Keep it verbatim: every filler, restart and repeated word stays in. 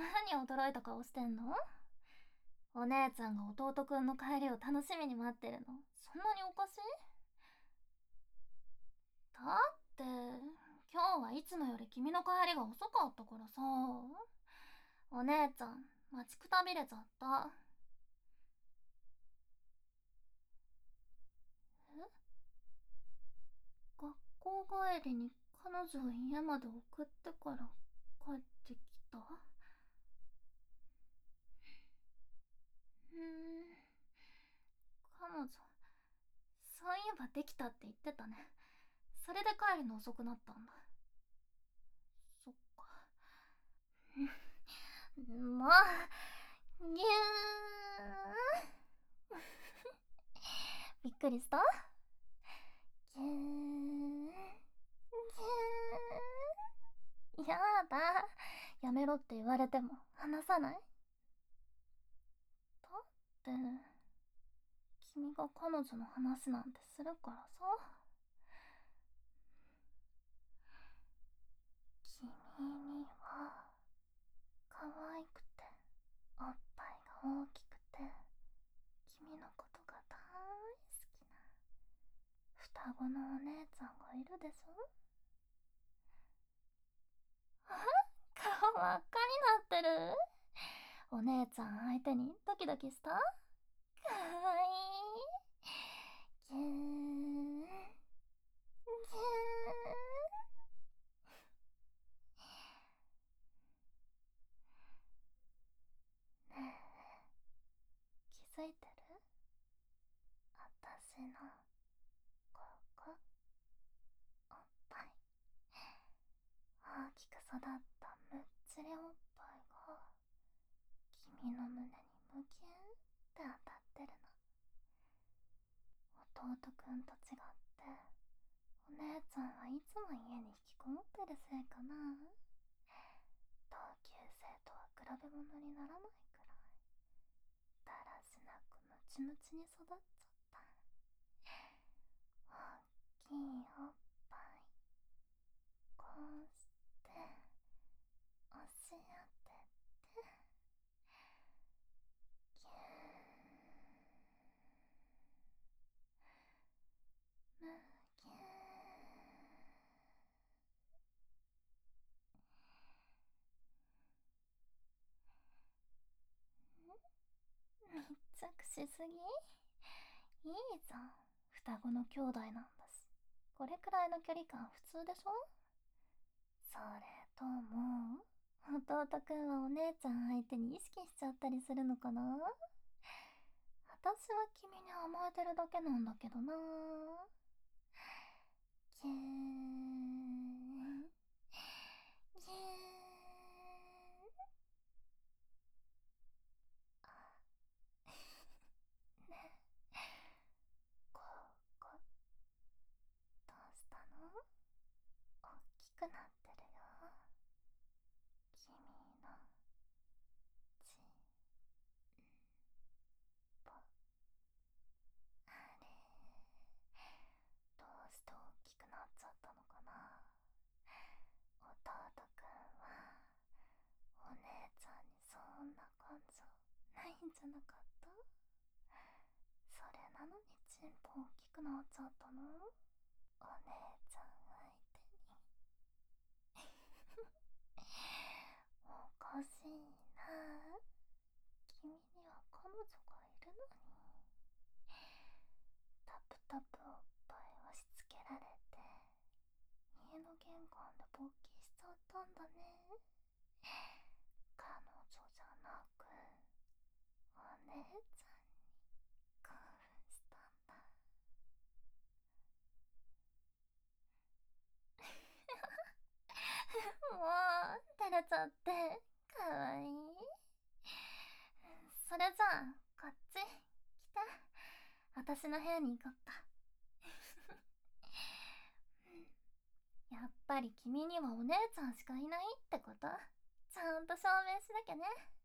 何驚いた顔してんの？お姉ちゃんが弟くんの帰りを楽しみに待ってるの、そんなにおかしい？だって今日はいつもより君の帰りが遅かったからさ。お姉ちゃん待ちくたびれちゃった。え、学校帰りに彼女を家まで送ってから帰ってきた？うーん、彼女、そういえばできたって言ってたね。それで帰るの遅くなったんだ。そっか。まあ、ぎゅーびっくりした？ぎゅーぎゅーやだ、やめろって言われても話さない？だって君が彼女の話なんてするからさ。君には可愛くておっぱいが大きくて君のことが大好きな双子のお姉ちゃんがいるでしょ？あ、顔真っ赤になってる。お姉ちゃん相手にドキドキした？かわいい。ぎゅーぎゅー。ねえ、気づいてる？私のここ、おっぱい、大きく育ったむっちりおっぱいが君の胸にムキューって当たってるの。弟くんと違ってお姉ちゃんはいつも家に引きこもってるせいかな。同級生とは比べ物にならないくらいだらしなくムチムチに育っちゃった。大きいおっぱいこうして押し当ててぎゅーむぎゅー。密着しすぎ？いいじゃん、双子の兄弟なんだし。これくらいの距離感普通でしょ？それとも弟くんはお姉ちゃん相手に意識しちゃったりするのかな？私は君に甘えてるだけなんだけどな。ぎゅーぎゅー。ねえ、ここどうしたの？大きくなってるよ、君のちんぽ。あれ、どうして大きくなっちゃったのかな？弟くんはお姉ちゃんにそんな感情ないんじゃなかった？それなのにチンポ大きくなっちゃったの？お姉ちゃん相手に。おかしいな。君には彼女がいるのに。タプタプおっぱい押し付けられて家の玄関で勃起しちゃったんだね。彼女じゃなくお姉ちゃんに興奮したんだ。もう照れちゃってかわいい。それじゃあこっち来て、私の部屋に行こっか。やっぱり君にはお姉ちゃんしかいないってことちゃんと証明しなきゃね。